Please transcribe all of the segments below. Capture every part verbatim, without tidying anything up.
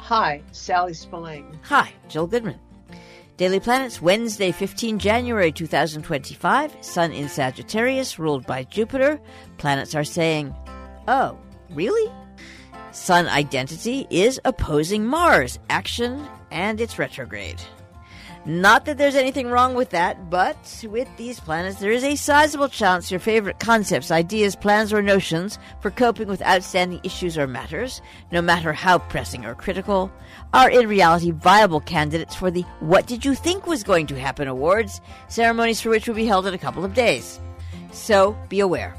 Hi, Sally Spillane. Hi, Jill Goodman. Daily Planets, Wednesday, fifteenth January two thousand twenty-five. Sun in Sagittarius, ruled by Jupiter. Planets are saying, oh, really? Sun identity is opposing Mars, action, and it's retrograde. Not that there's anything wrong with that, but with these planets, there is a sizable chance your favorite concepts, ideas, plans, or notions for coping with outstanding issues or matters, no matter how pressing or critical, are in reality viable candidates for the What Did You Think Was Going to Happen awards, ceremonies for which will be held in a couple of days. So, be aware.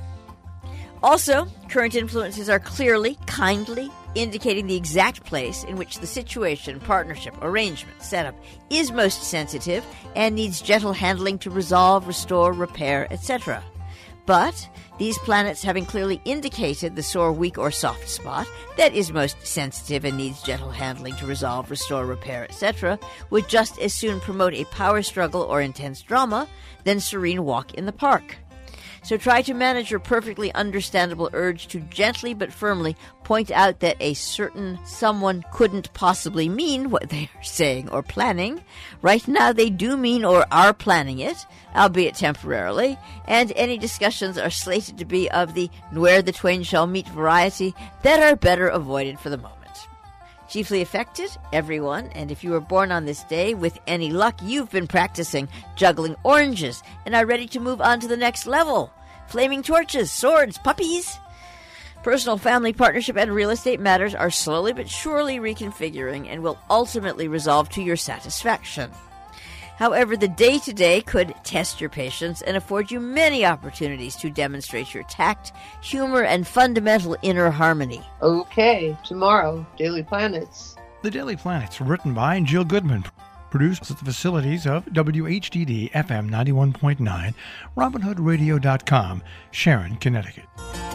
Also, current influences are clearly, kindly, indicating the exact place in which the situation, partnership, arrangement, setup is most sensitive and needs gentle handling to resolve, restore, repair, et cetera. But these planets having clearly indicated the sore, weak, or soft spot that is most sensitive and needs gentle handling to resolve, restore, repair, et cetera, would just as soon promote a power struggle or intense drama than serene walk in the park. So try to manage your perfectly understandable urge to gently but firmly point out that a certain someone couldn't possibly mean what they are saying or planning. Right now they do mean or are planning it, albeit temporarily, and any discussions are slated to be of the where the twain shall meet variety that are better avoided for the moment. Chiefly affected, everyone, and if you were born on this day, with any luck, you've been practicing juggling oranges and are ready to move on to the next level. Flaming torches, swords, puppies. Personal, family, partnership, and real estate matters are slowly but surely reconfiguring and will ultimately resolve to your satisfaction. However, the day-to-day could test your patience and afford you many opportunities to demonstrate your tact, humor, and fundamental inner harmony. Okay, tomorrow, Daily Planets. The Daily Planets, written by Jill Goodman, produced at the facilities of W H D D F M ninety-one point nine, Robin Hood Radio dot com, Sharon, Connecticut.